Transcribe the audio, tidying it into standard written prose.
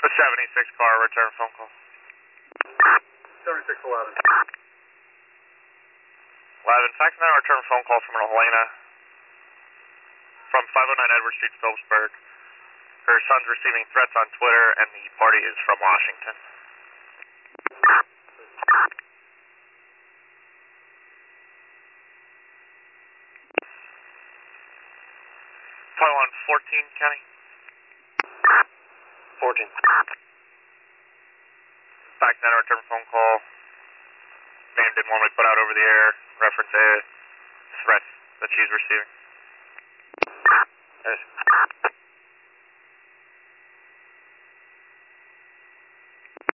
The 76 car, return phone call. 7611. 11, fax now, return phone call from Helena from 509 Edward Street, Phillipsburg. Her son's receiving threats on Twitter, and the party is from Washington. Probably on 14, County? 14. Fax now, return phone call. Name didn't want me to put out over the air. Reference a threats that she's receiving. Yes.